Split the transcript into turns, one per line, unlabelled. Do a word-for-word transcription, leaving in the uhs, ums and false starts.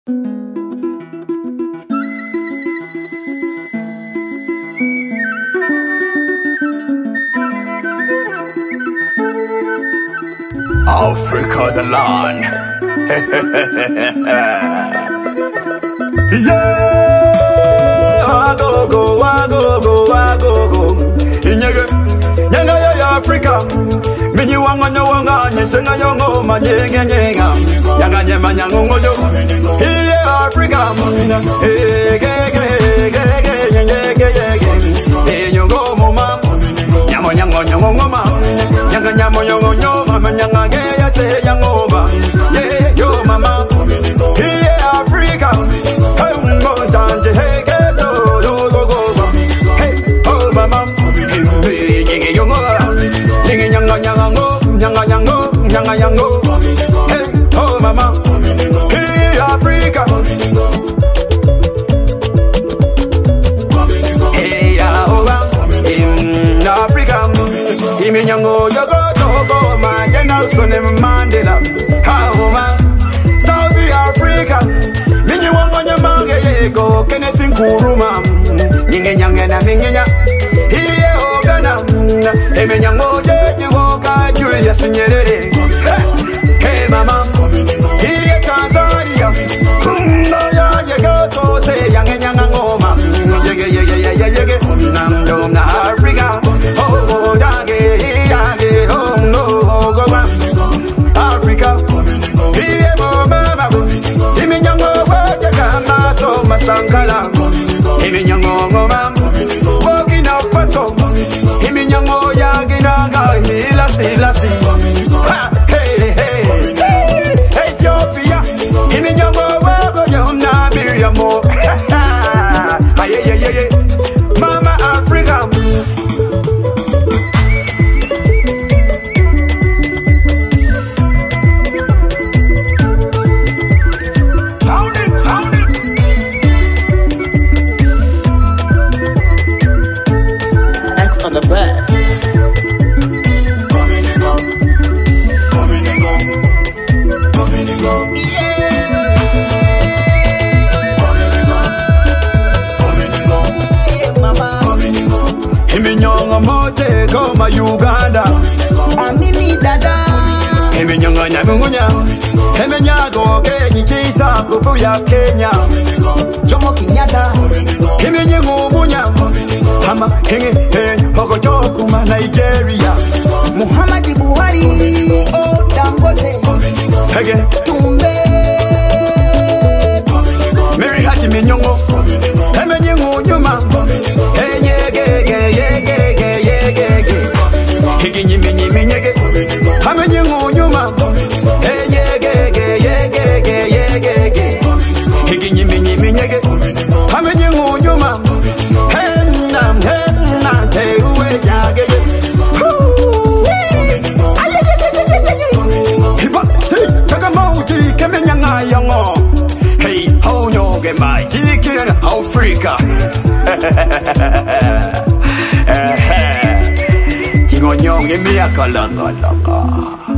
Africa the land. Yeah, I go go, I go go, I go go. Inyaga, nyanga ya Africa. Minyi wanga nyawanga, nyesenga yongo manyenge nyenga. Yanga nyema nyango yo. Yeah, Africa. Hey, hey, hey, hey, hey, hey, hey, hey, nyongo mama. Nyamo nyango nyongo mama. Nyanga nyamo nyongo nyoma, nyanga geya se yangoma. Yeah, yo mama. Yeah, Africa. Hey, mo janje hey keto yo go go. Hey, oh mama. Hey, nyenge yongo. Nyenge nyanga nyanga ngo, nyanga nyango, nyanga nyango. Hey, oh mama. Hey, Africa. Hey, ya oba. In Africa. Imi nyango yogo togo ma Nelson Mandela. How man, South Africa. Minyi wango nyamange yego Kenneth Nkrumah. Nyinge nyange na minginya. Hiye ogana. Imi nyango jeji woka Julius Nyerere. Hey mama. Hiye Tanzania. Kumba ya yego so se yange nyanga ngoma. Yege yege yege yege. Namdo na Africa. Oh yage yage oh no go back. Africa. Hiye mama. Imi nyango waje kama so masankala. Imi nyango ngoma. Burkina Faso. Imi nyango yage naga hila sila si. Ha hey hey. Ethiopia. Imi nyango wago yona Miriamo. Ha ye ye ye ye. Mama Africa. Sound it, sound it.
X on the bed.
Iminyonga mote koma Uganda.
Amini dada.
Iminyonga nyamungunya. Iminyago kenyi kisa kupu ya Kenya.
Jomo Kenyatta.
Iminyingu munya. Hama hingi hen hoko chokuma Nigeria.
Muhammad Buhari. Oh Dangote.
Hege
Tumbe.
Mary Hati Minyongo. Iminyingu nyuma. Yege yege yege yege. Higi nyimi nyimi nyege. Iminyingu nyuma. Yege yege yege yege. Higi nyimi nyimi nyege. Iminyingu nyuma. Henna henna tewe yage. Hiba si takamauti kemenyanga yango. Hey how nyoge mai kikiren Africa. Kingo nyonge miya kalanga langa.